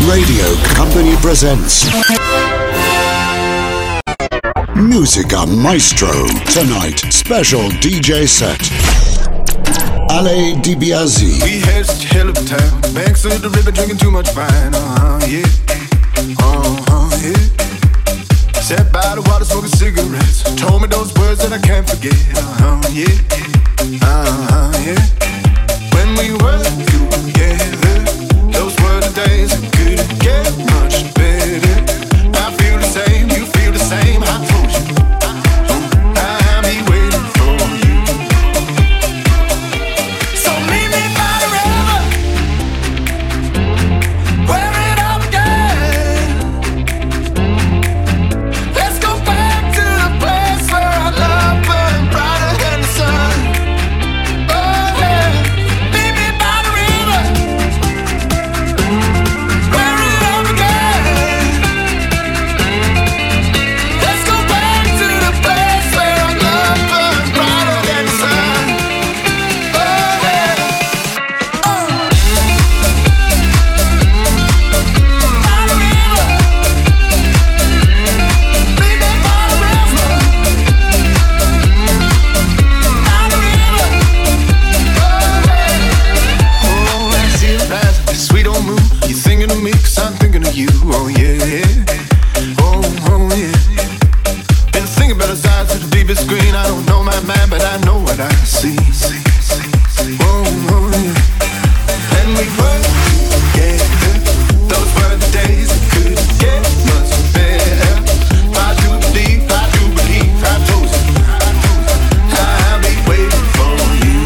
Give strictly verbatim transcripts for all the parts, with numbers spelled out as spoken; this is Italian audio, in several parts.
Radio Company presents Musica Maestro. Tonight, special D J set. Ale DiBiase. We had such a hell of a time. Banks of the river drinking too much wine. Uh-huh, yeah. Uh-huh, yeah. Sat by the water smoking cigarettes. Told me those words that I can't forget. Uh-huh, yeah. Uh-huh, yeah. When we were together, those were the days that couldn't get much better. I feel the same, you feel the same. I told you, I'll be waiting for you. So meet me by the river, where it all began. Let's go back to the place where our love burned brighter than the sun. Oh yeah, meet me by the river, where it all began. Let's go back to the place where our love burned brighter than the sun. Oh yeah, oh. By the river, meet me by the river, by the river. Oh, I see it rising, that sweet old moon. You thinking of me 'cause I'm thinking of you. Oh yeah, oh, oh yeah. Been thinking about his eyes to the deepest green. I don't know my man, but I know what I see. Oh, oh yeah. And we were together. Those were the days that couldn't get much better. I do believe, I do believe, I told you, I'll be waiting for you.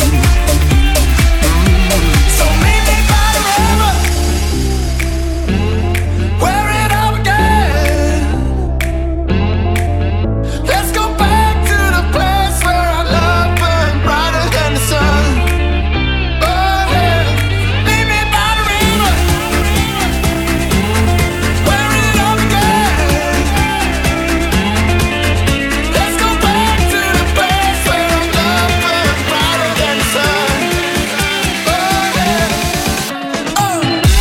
So meet me by the river, where it all began. Let's go back to the place where our love burned brighter than the sun. Oh yeah, meet me by the river, where it all began. Let's go back to the place where our love burned brighter than the sun. Oh yeah, oh. By the river,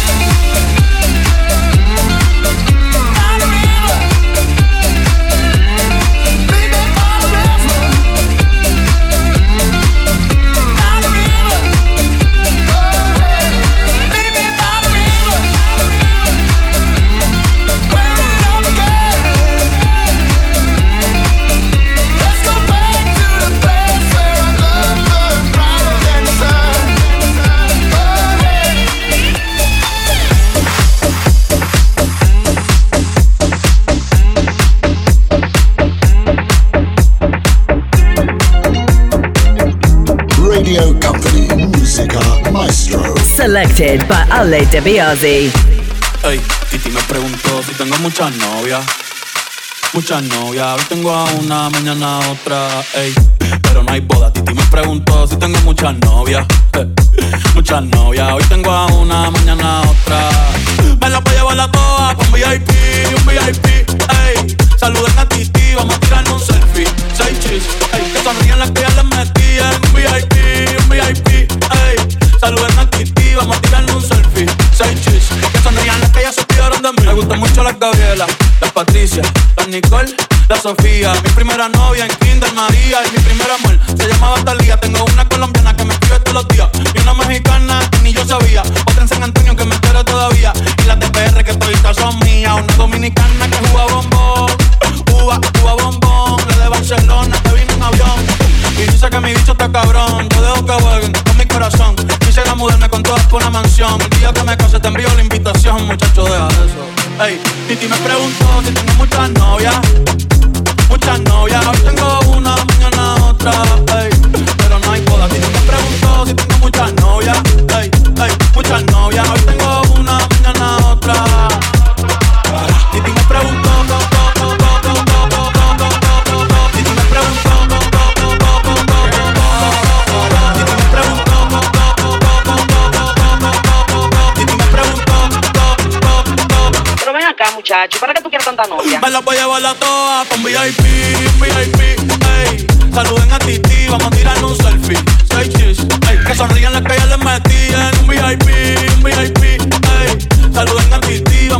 meet me by the river, by the river. Oh yeah, meet me by the river, where it all began. Let's go back to the place where our love burned brighter than the sun. Oh yeah. Radio Company. Musica Maestro. Selected by Ale DiBiase. Ey, Titi me preguntó si tengo muchas novias. Muchas novias, hoy tengo a una, mañana a otra, ey. Pero no hay boda. Titi me preguntó si tengo muchas novias. eh, Muchas novias, hoy tengo a una, mañana a otra. Me la voy a llevar la toa con V I P, un V I P, ey. Saluden a Titi, vamos a tirarnos un selfie. Seis chis, ey. Que sonrían las que ya les metí en un V I P, un V I P, ey. Saluden a Titi, vamos a tirarnos un selfie. Seis chis, que sonrían las que ya se olvidaron de mí. Me gustan mucho las Gabriela, las Patricia, las Nicole, la Sofía. Mi primera novia en Kinder María y mi primer amor se llamaba Talía. Tengo una colombiana que me escribe todos los días y una mexicana que ni yo sabía. Otra en San Antonio que me entero todavía y las de P R que toditas son mías. Una dominicana que juega bombón, uva, uva bombón. La de Barcelona que vino en avión y dice que mi bicho está cabrón. Yo dejo que jueguen con mi corazón. Quisiera mudarme con todas por una mansión. El día que me case te envío la invitación, muchacho, deja eso. Ey, Titi me preguntó si tengo muchas novias. Muchas novias, hoy tengo una, mañana otra, ey. Pero no hay boda. Titi me preguntó si tengo muchas novias, ey, ey. Muchas novias, hoy tengo una, mañana otra. Titi me preguntó, Titi me preguntó, Titi me preguntó, Titi me preguntó. Pero ven acá, muchacho, ¿para qué tú quieres tanta novia? Me la voy a llevar la toa con V I P, V I P, ey. Saluden a Titi, vamos a tirarnos un selfie. Seis chis, ey. Que sonrían las que ya les metí en un V I P, un V I P, ey. Saluden a Titi, vamos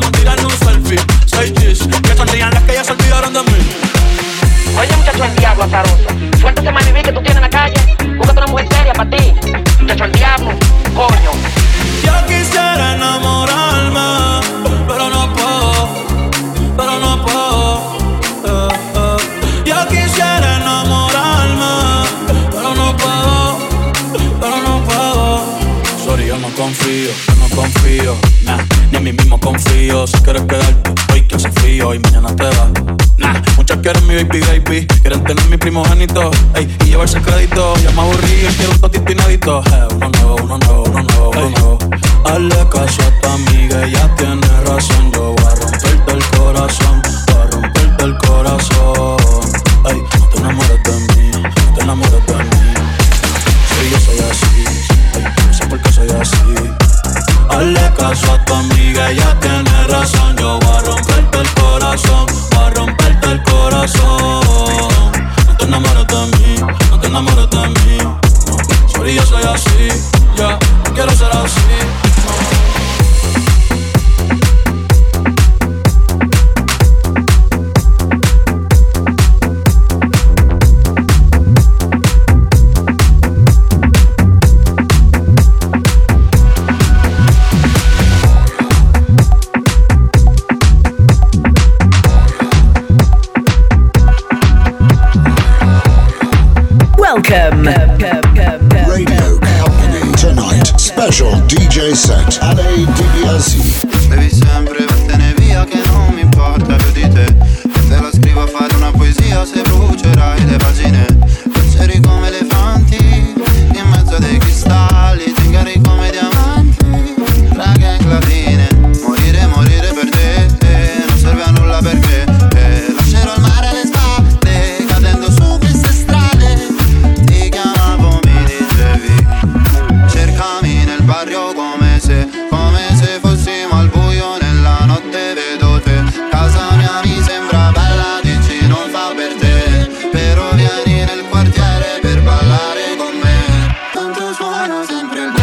confío, yo no confío, nah, ni en mí mismo confío. Si quieres quedarte hoy que hace frío y mañana te vas, nah. Muchas quieren mi baby baby, quieren tener mi primogénito, ey, y llevarse crédito. Ya me aburrí y quiero un totito inédito. Hey, uno nuevo, uno nuevo, uno nuevo, uno nuevo. Hazle caso a tu amiga, ella tiene razón. Yo voy a romperte el corazón, voy a romperte el corazón. Ey, no te enamores de mí, no te enamores de mí. Sí, yo soy así, ey, no sé por qué soy así. Hazle caso a tu amiga, ella tiene razón. Yo voy a romperte el corazón, voy a romperte el corazón. No te enamores de mí, no te enamores de mí. No, sorry, yo soy así, ya, no quiero ser así. Welcome. Radio Company tonight. Special D J set. Ale DiBiase. Devi sempre vattene via che non mi importa più di te. E te la scrivo a fare una poesia se brucerai le pagine. Leggeri come elefanti in mezzo a dei cristalli, zingari come diamanti tra gang latine. Morire, morire per te, eh, non serve a nulla perché eh, lascerò il mare alle spalle cadendo su queste strade. Ti chiamavo, mi dicevi cercami nel barrio come se, come se fossimo al buio nella notte, vedo te. Casa mia mi sembra bella, dici non fa per te, però vieni nel quartiere per ballare con me. Tanto suona sempre il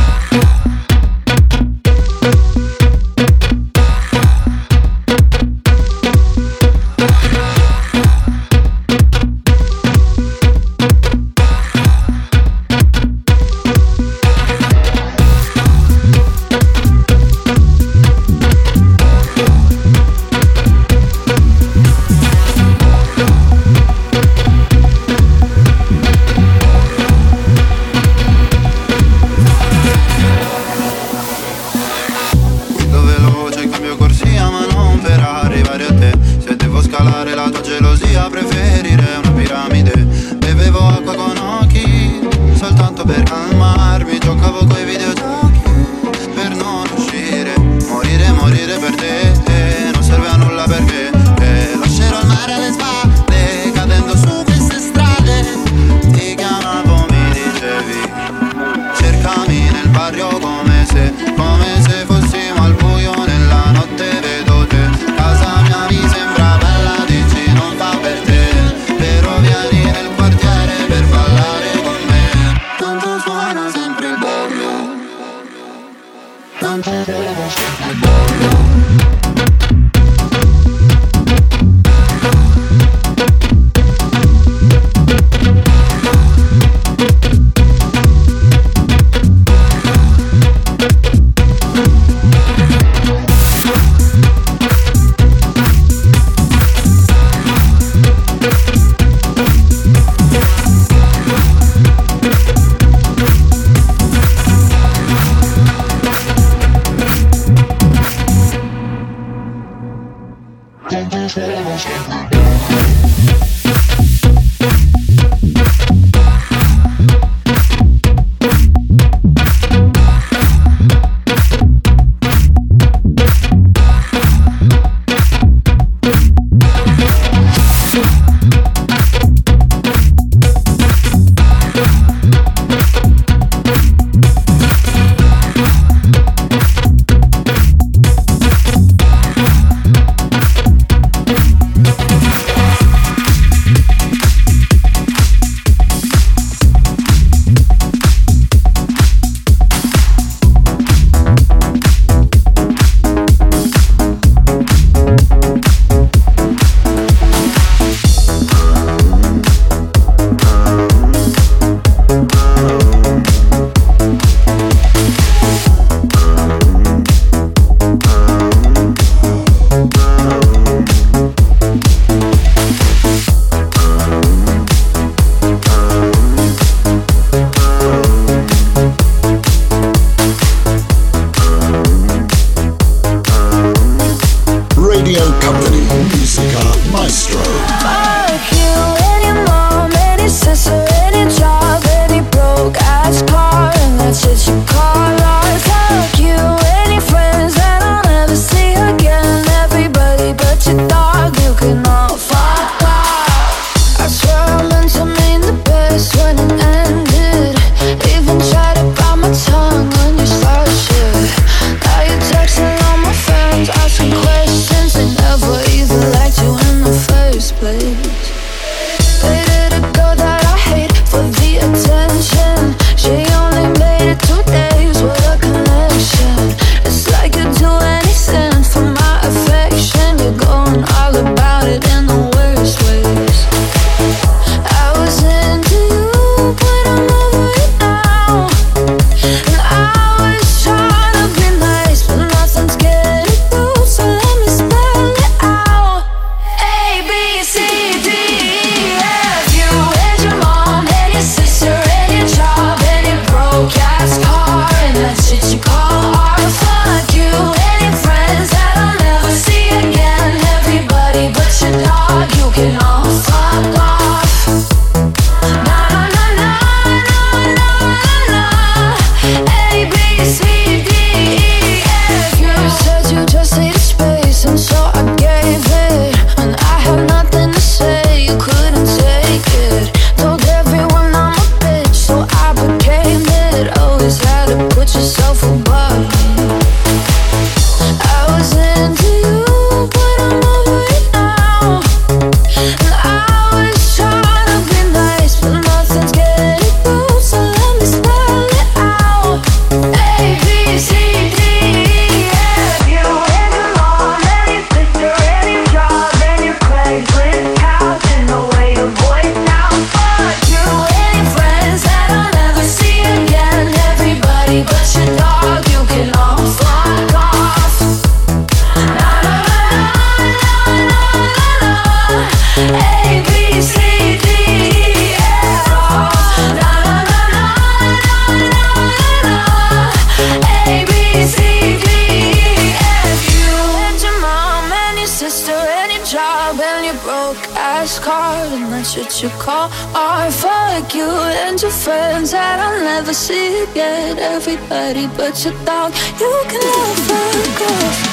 card and that's what you call art. Fuck you and your friends that I'll never see again. Everybody but your dog, you can never go.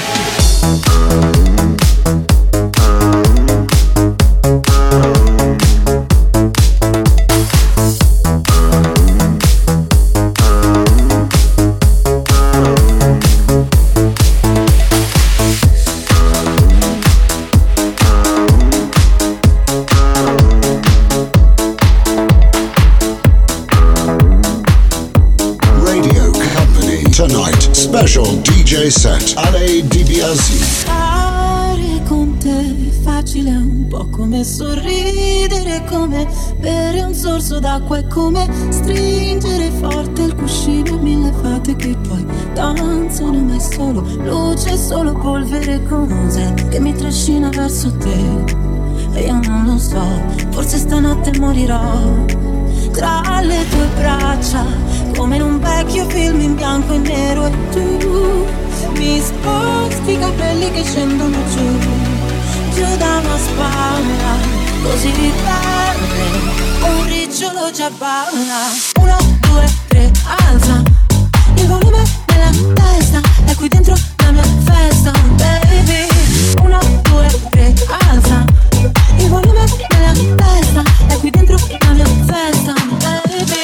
Special D J set Ale DiBiase. Stare con te facile è un po' come sorridere, come bere un sorso d'acqua, è come stringere forte il cuscino, mille fate che poi danzano, ma è solo luce, solo polvere, cos'è che mi trascina verso te? E io non lo so, forse stanotte morirò tra le tue braccia, come in un vecchio film in bianco e nero, e tu mi sposti i capelli che scendono giù, giù da una spalla, così belle, un ricciolo già balla. Uno, due, tre, alza il volume della testa, è qui dentro la mia festa, baby. Uno, due, tre, alza il volume della testa, è qui dentro la mia festa, baby.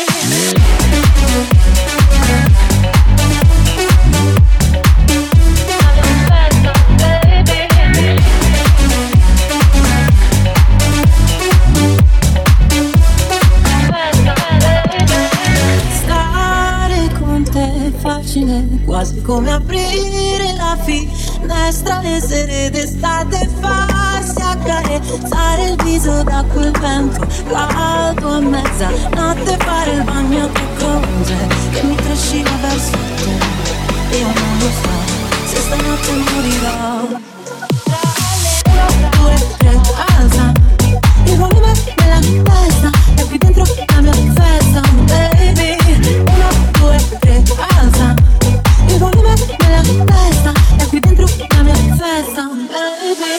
Quasi come aprire la finestra le sere d'estate, farsi accarezzare il viso da quel vento caldo a mezzanotte, fare il bagno di cose che mi trascina verso te. Io non lo so se stanotte morirò. Uno, due, tre, alza il volume della testa, è qui dentro la mia festa, baby. Uno, due, tre, alza il volume della testa, è qui dentro la mia festa, baby.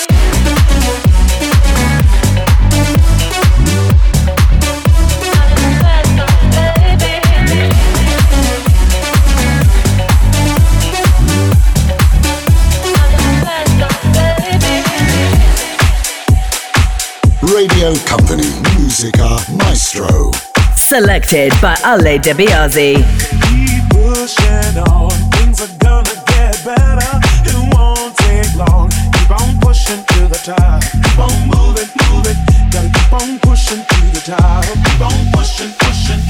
Radio Company, Musica Maestro. Selected by Ale DiBiase. Keep pushing on, things are gonna get better. It won't take long. Keep on pushing to the top. Keep on moving, moving. Gotta keep on pushing to the top. Keep on pushing, pushing.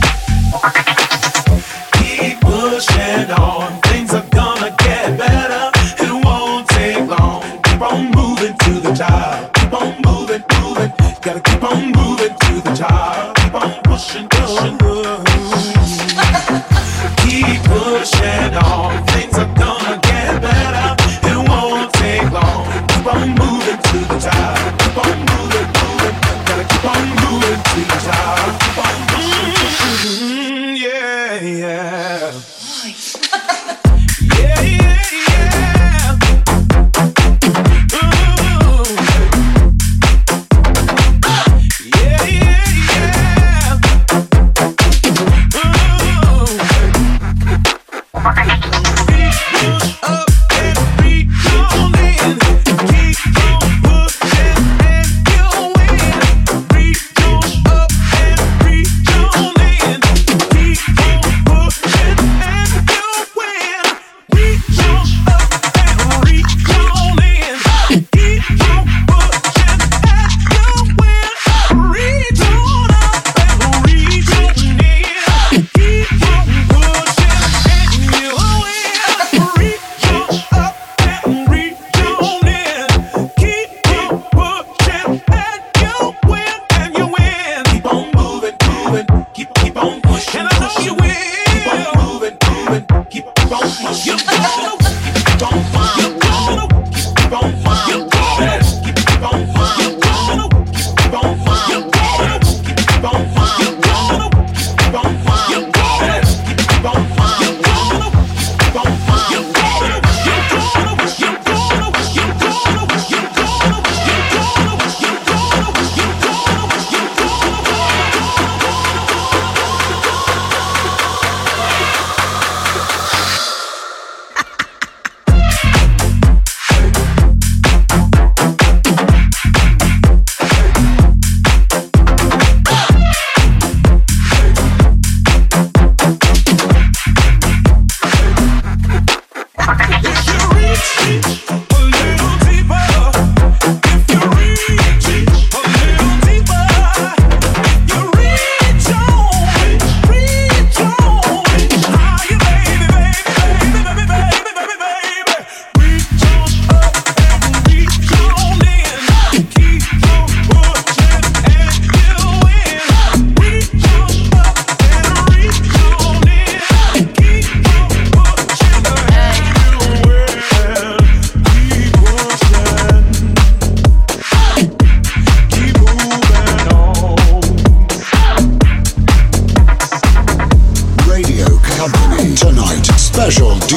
Keep pushing on, things are gonna get better. It won't take long. Keep on moving to the top. Keep on moving, moving. Gotta keep on moving to the top. Keep on pushing, pushing. Keep pushing on, things are gonna get better. It won't take long. Keep on moving to the top. Keep on moving, moving. Gotta keep on moving to the top. Keep on pushing, pushing. Yeah, yeah. Yeah, yeah, yeah. Ooh. Yeah, yeah, yeah. Ooh. Push up and reach on in. Keep on pushing and you'll win. Reach on up and reach on in. Keep on pushing and you'll win. Reach on up and reach on in. Keep on pushing and you'll win. Reach on up and reach on in. Keep on pushing and you'll win. Reach on up and reach on in. Keep on pushing and you'll win. And you win. Keep on moving, moving. Keep keep on pushing. And I know you will. Keep on moving, moving. Keep keep on pushing. You gonna keep on flying. You gonna keep on flying. You gonna keep keep on flying. You gonna keep on flying. You gonna keep on flying. You gonna keep on flying. You gonna keep on flying. You gonna keep on flying. You gonna you gonna you gonna you gonna you gonna you gonna you gonna you gonna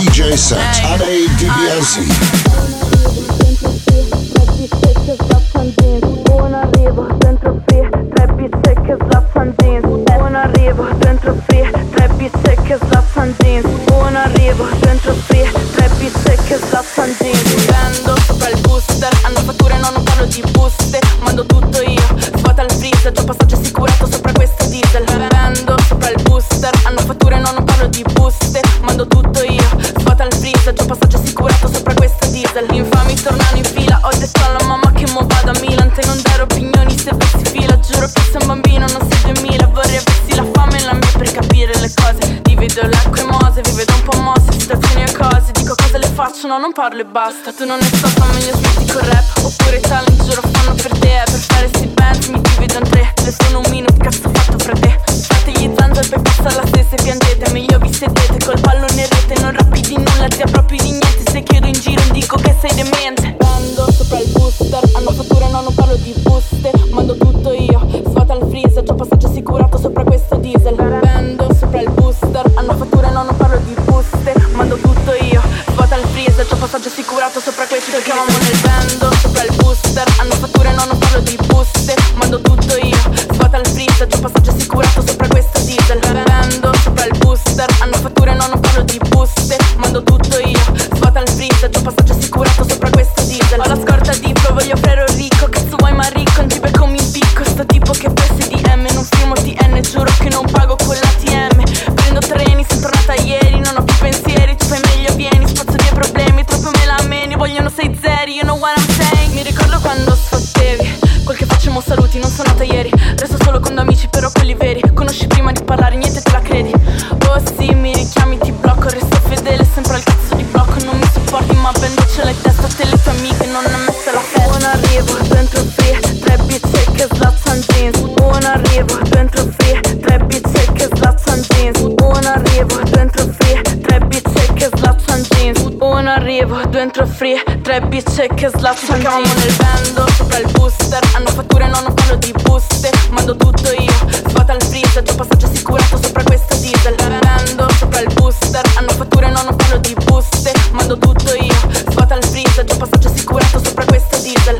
J Set, L A D B L Z. Un arrivo dentro free, tre bizze che slazzan jeans. Un arrivo dentro free, tre bizze che slazzan jeans. Un arrivo dentro free, tre bizze che slazzan jeans. Prendo sopra il booster, hanno fatture no non parlo di buste. Mando tutto io, svuota il freezer, c'ho passaggio assicurato sopra questo diesel. Prendo sopra il booster, hanno fatture no non parlo di buste. Mando tutto io, svuota il freezer, c'ho passaggio assicurato sopra questo diesel. Infami tornano in fila, ho detto alla mamma che mo vado a Milan. Te non dare opinioni se avessi fila, giuro che sei un bambino, non sei duemila. Vorrei avessi la fame e la mia per capire le cose. Divido l'acqua e mose, vi vedo un po' mosse, situazioni e cose. Dico cosa le faccio, no non parlo e basta. Tu non ne so, fa meglio smetti col rap. Oppure i talent giuro fanno per te. Per fare sti band mi divido in tre. Se sono un minute, cazzo fatto fra te. Fate gli zanzo e poi passa la stessa e piangete. Meglio vi sedete col pallone in rete. Non rappi di nulla, ti appropri di niente. Se chiedo in giro dico che sei demente. Prendo sopra il booster, hanno fatture no non parlo di buste. Mando tutto io, svuota il freezer, c'ho passaggio assicurato sopra questo diesel. Prendo sopra il booster, hanno fatture no non parlo di buste. Mando tutto io, svuota il freezer, c'ho passaggio assicurato sopra questo diesel. Chiamo nel vendo sopra il booster, hanno fatture no non parlo di buste. Mando tutto io, svuota il freezer, c'ho passaggio assicurato sopra questo diesel. Prendo sopra il booster, hanno fatture no non parlo di buste. Mando tutto io, svuota il freezer, c'ho passaggio assicurato sopra questo diesel. Ho la scorta di pro, voglio frero ricco, cazzo vuoi ma ricco, non ti becco mi impicco. Sto tipo che poi D M, non firmo T N, giuro che non pago con l'A T M. Prendo treni, sono tornata ieri, non ho più pensieri, tu fai meglio vieni, spazzo via problemi, troppo me la meni, vogliono sei zeri, you know what I'm saying. Mi ricordo quando sfottevi, quel che facciamo saluti, non sono nata ieri, resto solo con due amici però quelli veri, conosci prima di parlare, niente te la credi. Oh sì, mi richiami, ti blocco, resto fedele sempre al cazzo di blocco, non mi supporti ma bendo ce l'hai testa, te le tue amiche non ne messa la festa. Un arrivo dentro free, tre bizze che slazzan jeans. Un arrivo dentro free, tre bizze che slazzan jeans. Un arrivo dentro free, tre bizze che slazzan jeans. Un arrivo dentro free, tre bizze che slazzan jeans. Chiamo nel vendo sopra il booster, hanno fatture no non parlo di buste. Mando tutto io, svuota il freezer, c'ho passaggio assicurato sopra questo diesel. Vendo sopra il booster, hanno fatture no non parlo di buste. Mando tutto io, svuota il freezer, c'ho passaggio assicurato sopra questo diesel.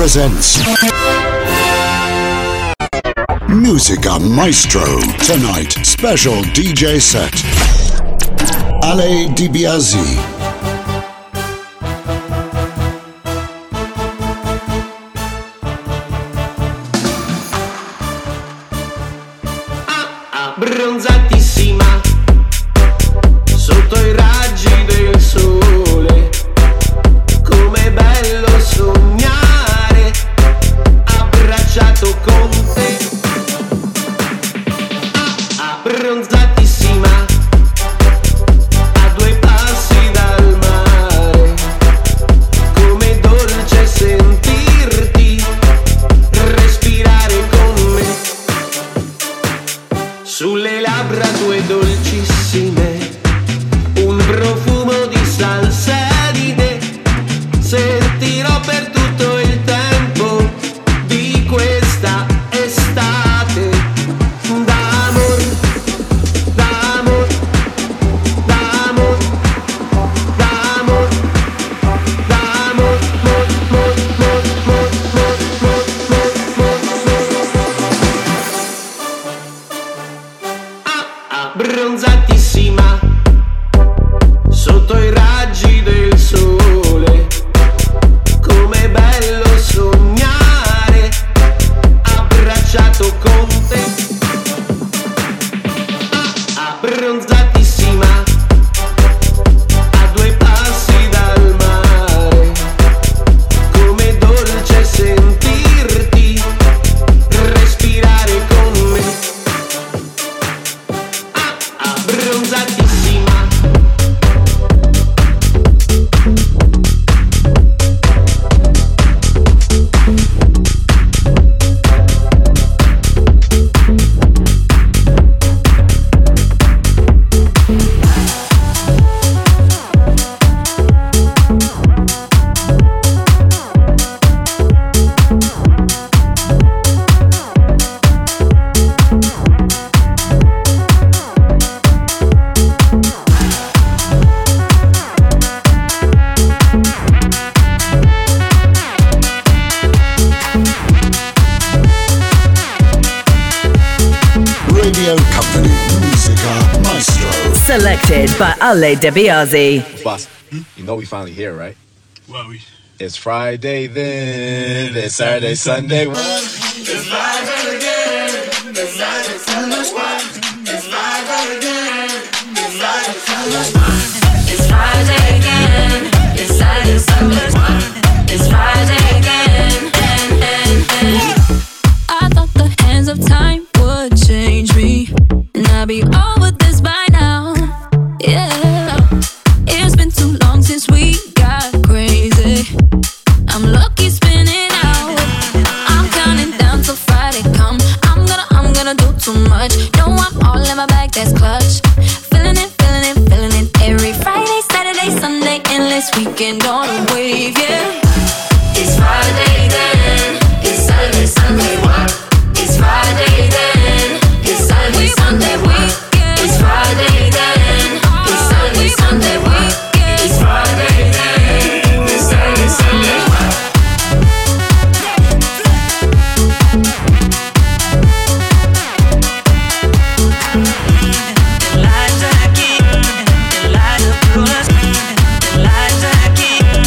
presents Musica Maestro. Tonight, special D J set. Ale DiBiase. Bronzatissima sotto i raggi del sole, com'è bello sognare abbracciato con te. Bronzatissima a due passi dal mare, com'è dolce sentirti respirare con me. Sulle labbra tue dolcissime, un profumo di salsedine, sentirò per tutto il tempo di questa estate. D'amor, d'amor, d'amor, d'amor, d'amor, mor, mor, mor, mor, mor, mor, mor, mor, mor. Bronzatissima sotto i raggi del sole, com'è bello sognare abbracciato con te. Bronzatissima a due passi dal mare, com'è dolce sentirti respirare con me. Bronzatissima. Radio Company, Musica Maestro. Selected by Ale DiBiase. Boss, you know we finally here, right? Well, we... It's Friday then, it's Saturday, Sunday. It's Friday again. It's Friday, Sunday. It's Friday again. It's Friday, Sunday. It's Friday again. It's Saturday, Sunday. It's Friday again. And, and, and. I thought the hands of time would change me, and I'd be over this by now. Yeah, it's been too long since we got crazy. I'm lucky spinning out. I'm counting down till Friday come. I'm gonna, I'm gonna do too much. No, I'm all in my bag, that's clutch. Feeling it, feeling it, feeling it. Every Friday, Saturday, Sunday, endless weekend on a wave, yeah. It's Friday then. It's Saturday, Sunday, what? It's Friday then. It's Saturday, Sunday, what? It's Friday then. It's Saturday, Sunday, what? It's Friday then. It's Saturday, Sunday, what? Elijah King, Elijah Bruce, Elijah King.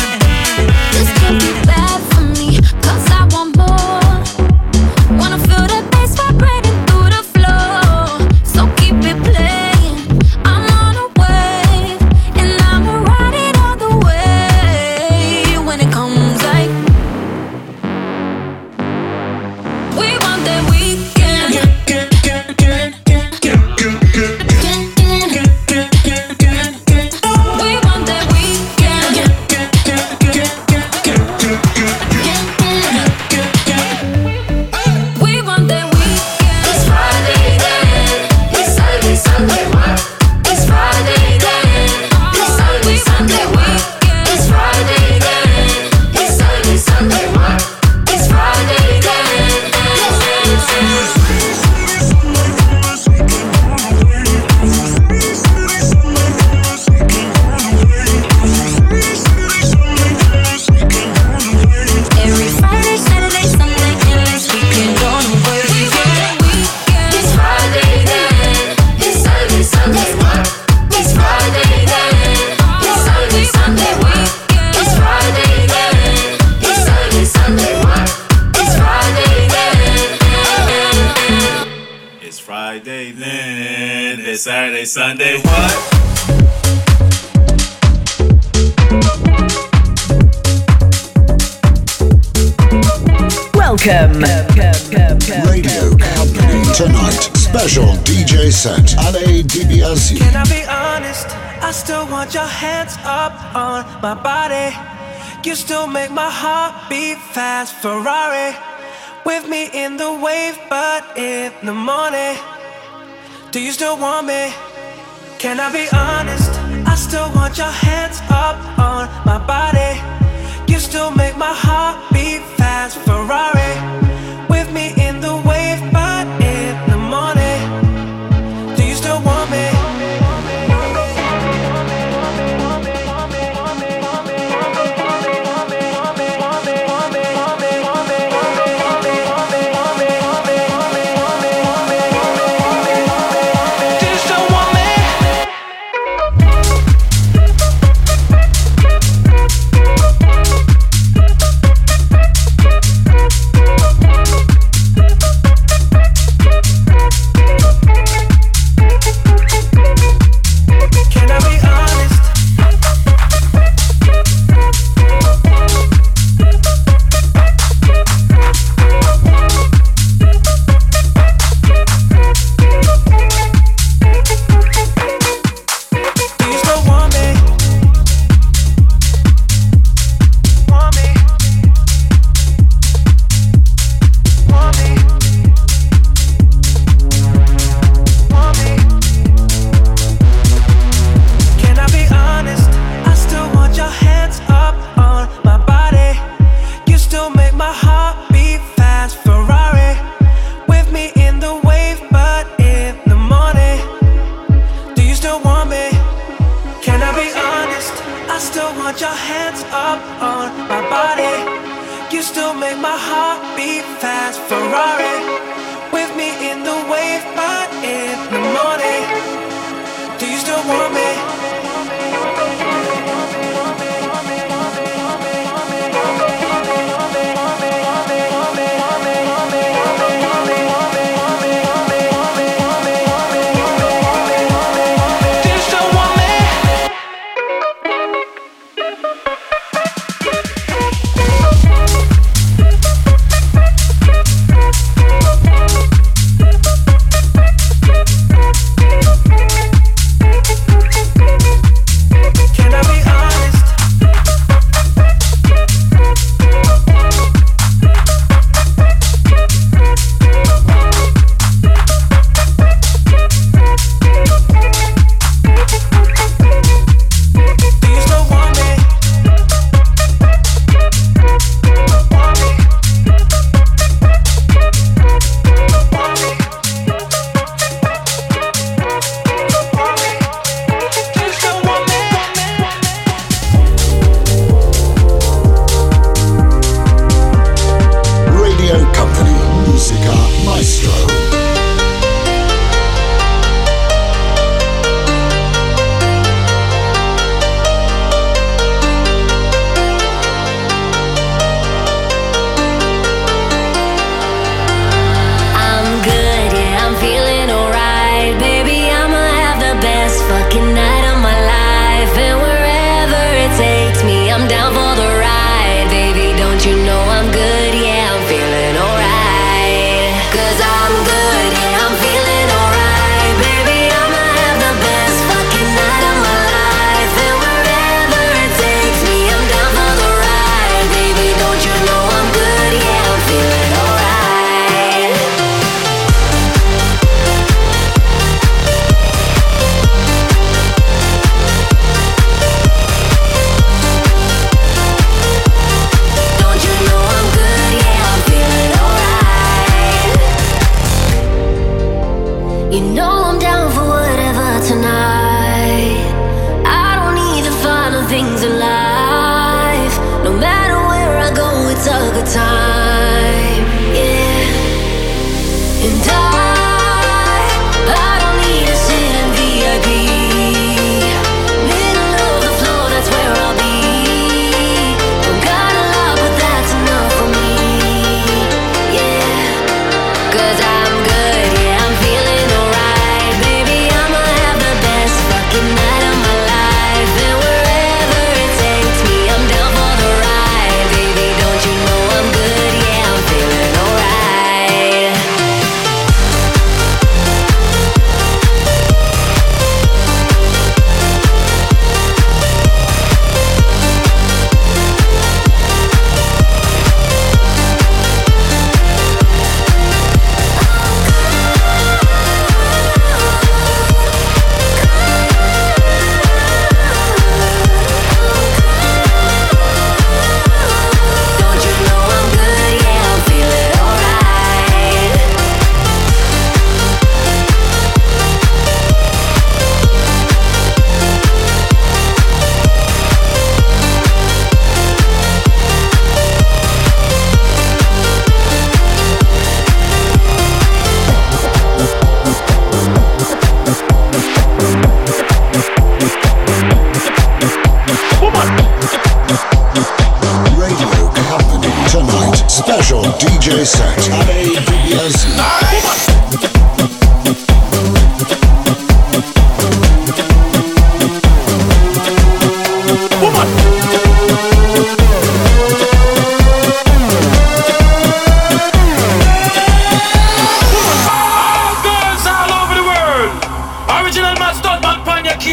It's Friday then, it's Saturday, Sunday, what? Welcome. Radio Company tonight. Special D J set. Ale DiBiase. Can I be honest? I still want your hands up on my body. You still make my heart beat fast. Ferrari with me in the wave, but in the morning. Do you still want me? Can I be honest? I still want your hands up on my body. You still make my heart beat fast. Ferrari with me in the wave, but in the morning. Do you still want me? Cause I'm good, yeah, I'm feeling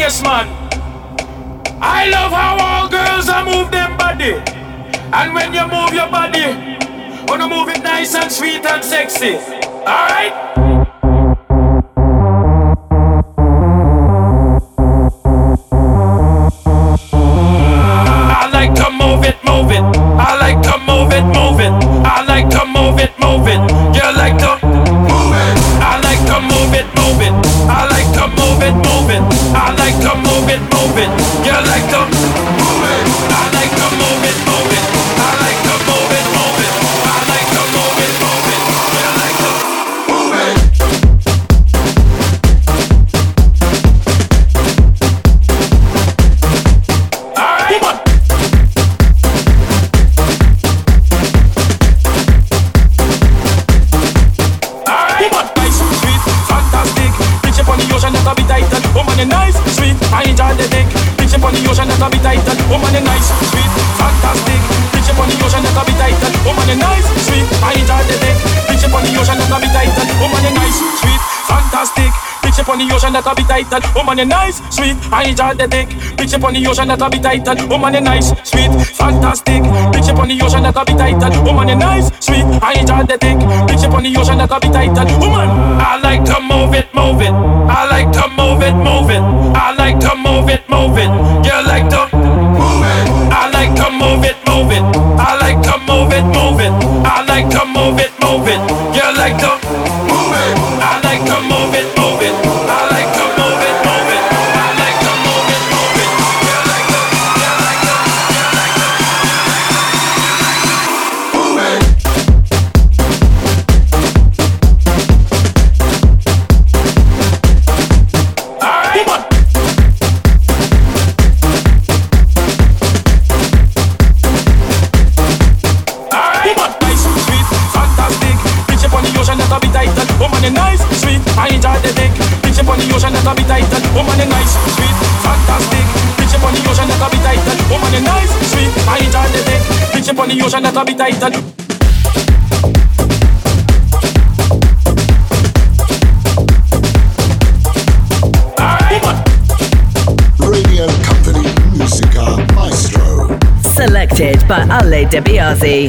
bass, man. I love how all girls are move them body. And when you move your body, wanna move it nice and sweet and sexy. Alright? I like to move it, move it. I like to move it, move it. I like to move it, move it. You like to move it. I like to move it, move it. I like to move it, move it. I like to move it, move it. You like to move it. I like to move it, move it. I like to move it, move it. I like to move it, move it. You like to move it. All right. Come on. Nice, sweet, I enjoy the dick. Bitch up on the ocean, that'll be tight. Woman, you nice, sweet, fantastic. Bitch up on the ocean, that'll be tight. Woman, you nice, sweet, I enjoy the dick. Bitch up on the ocean, that'll be tight. Woman, you nice, sweet, fantastic. Bitch up on the ocean, that'll be tight. Woman, you nice, sweet, I enjoy the dick. Bitch up on the ocean, that'll be tight. Woman, you nice, sweet, fantastic. Bitch up on the ocean, that'll be tight. Woman, you nice, sweet, I enjoy the dick. Bitch up on the ocean, that'll be tight. Woman, I like to move it, move it. I like to move it, move it. I like to move it, move it. You like to move it. I like to move it, move it. I like to move it, move it. I like to move it, move it. You like to move it. I like to move it, move it. I like to move it, move it. I like to move it, move it. You like to, you like to, you like to, move it. All right, come on. Woman, you nice, sweet, I enjoy the dick. Bitch up on the ocean, that'll be tight. Woman, you nice, sweet, fantastic. Bitch up on the ocean, that'll be tight. Woman, you nice, sweet, I enjoy the dick. Bitch up on the ocean, that'll be tight. Radio Company Musica Maestro. Selected by Ale DeBiase.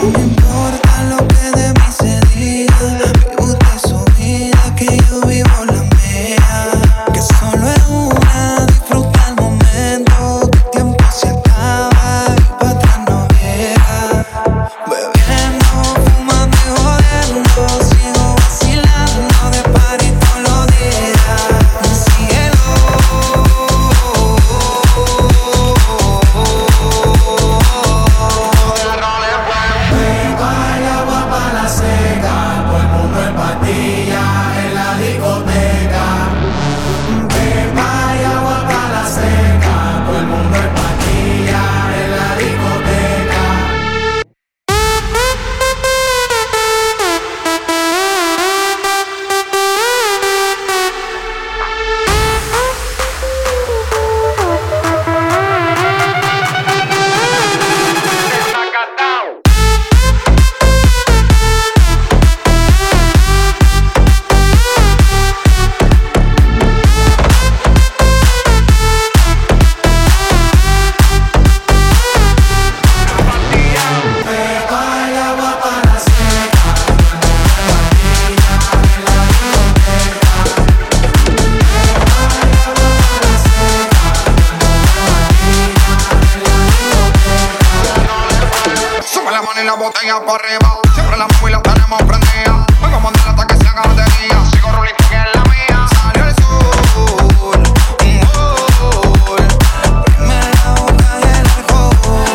botella para arriba. Siempre la móvil la tenemos prendida. Vengo a mandar hasta que se haga batería. Sigo rolling que es la mía. Salió el sol, un gol. Primera boca y el alcohol.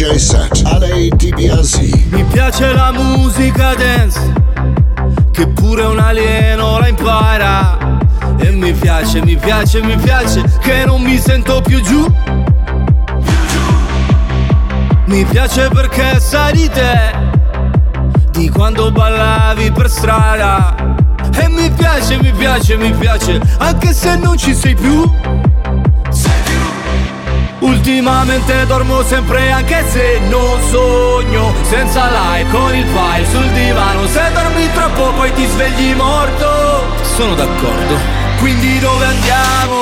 J set, L A D B S. Mi piace la musica dance, che pure un alieno la impara. E mi piace, mi piace, mi piace, che non mi sento più giù. Mi piace perché sai di te, di quando ballavi per strada. E mi piace, mi piace, mi piace, anche se non ci sei più. Ultimamente dormo sempre anche se non sogno, senza live con il file sul divano. Se dormi troppo poi ti svegli morto. Sono d'accordo. Quindi dove andiamo?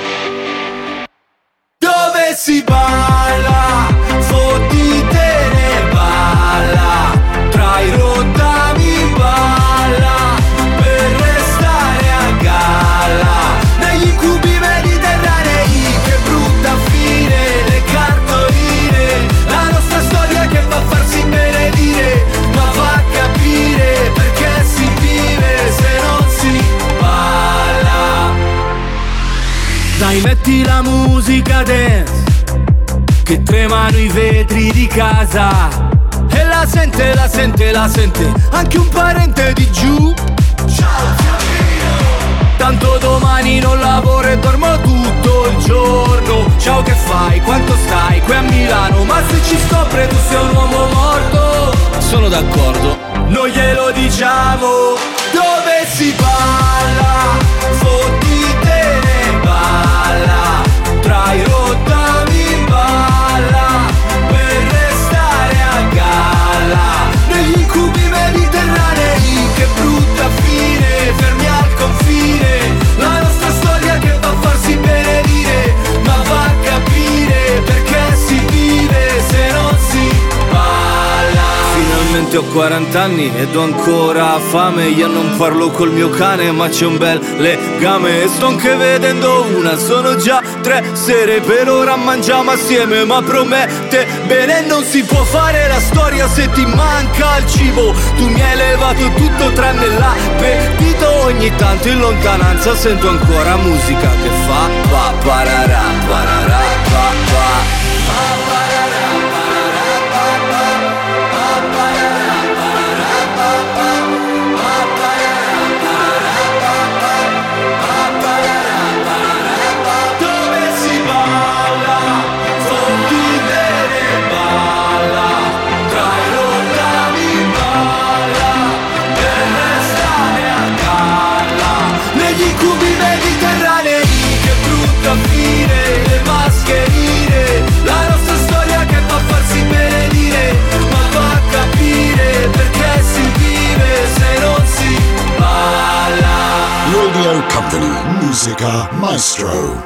Dove si balla? Fottitene balla, tra i rottami balla, per restare a galla. Negli incubi mediterranei, che brutta fine, le cartoline. La nostra storia che fa farsi benedire, ma fa capire perché si vive se non si balla. Dai, metti la musica dance, che tremano i vetri di casa. E la sente, la sente, la sente anche un parente di giù. Ciao tanto domani non lavoro e dormo tutto il giorno. Ciao, che fai? Quanto stai? Qui a Milano. Ma se ci scopre tu sei un uomo morto. Sono d'accordo, non glielo diciamo. Dove si balla? Fottitene balla, tra i rottami balla, per restare a galla. Negli incubi mediterranei, che brutta fine, fermi al confine. La nostra storia che fa farsi benedire, ma fa capire perché si vive se non si balla. Finalmente ho quaranta anni ed ho ancora fame. Io non parlo col mio cane ma c'è un bel legame. E sto anche vedendo una, sono già tre sere. Per ora mangiamo assieme ma promette bene. Non si può fare la storia se ti manca il cibo. Tu mi hai levato tutto tranne l'appetito. Ogni tanto in lontananza sento ancora musica che fa pa pararà, pararà, pa pa. Le mascherine, la nostra storia che fa farsi benedire, ma fa capire perché si vive se non si balla. Radio Company, Musica Maestro.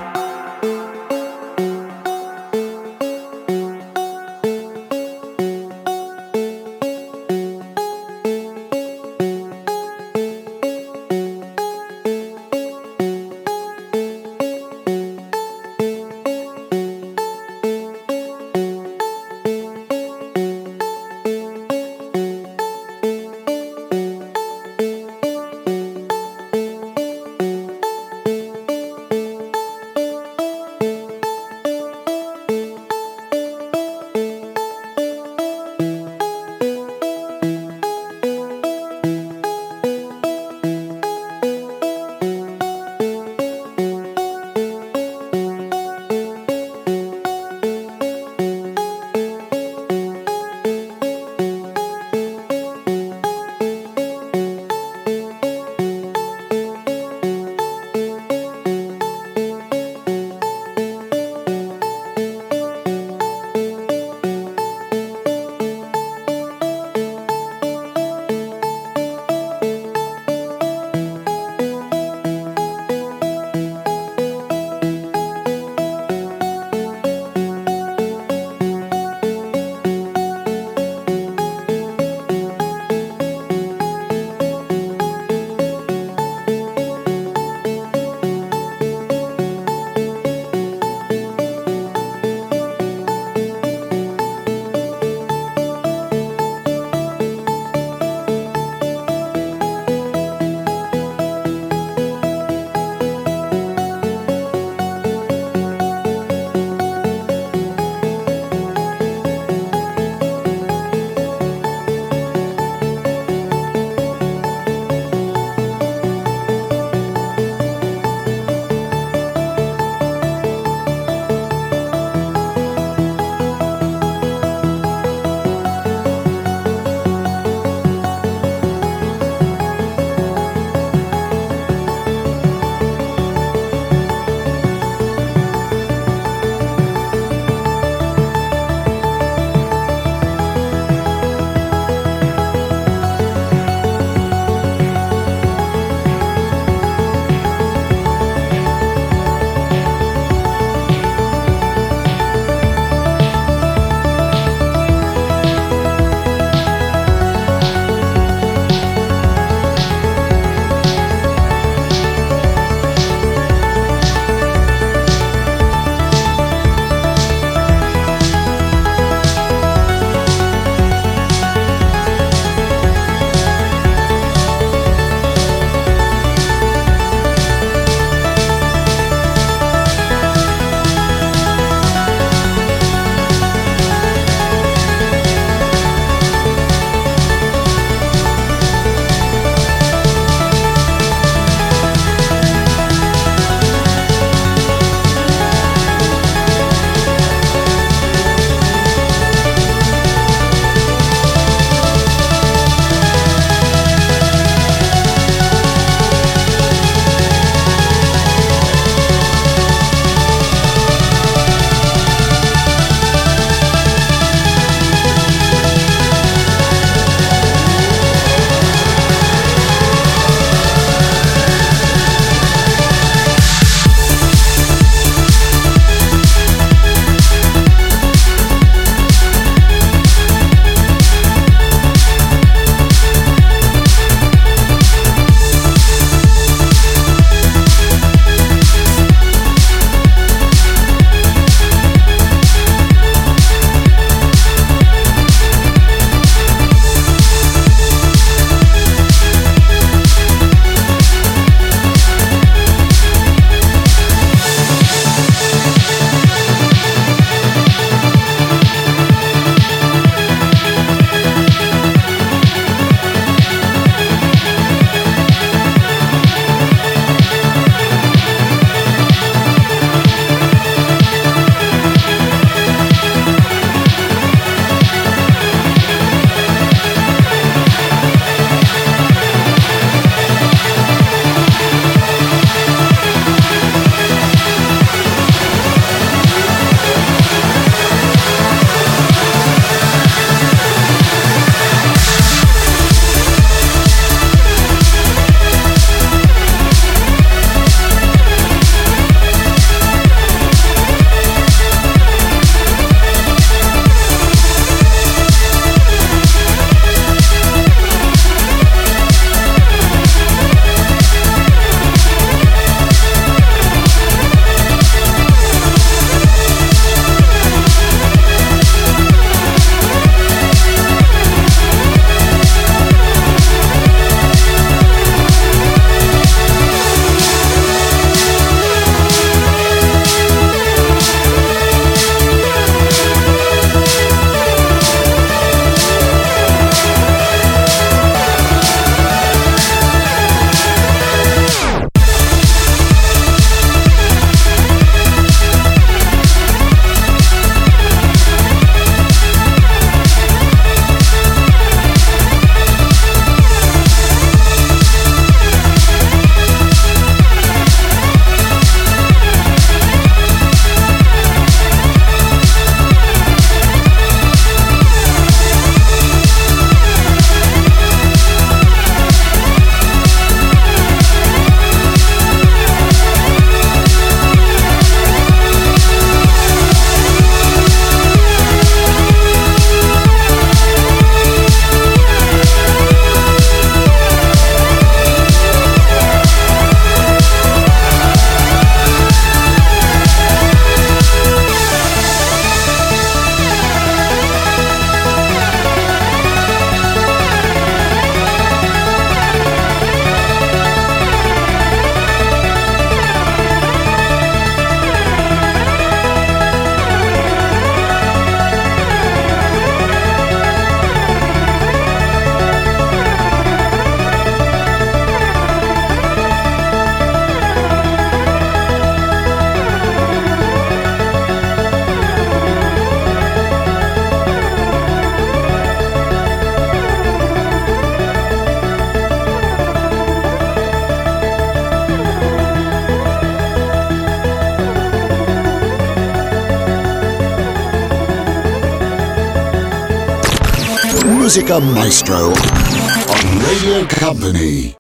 Musica Maestro on Radio Company.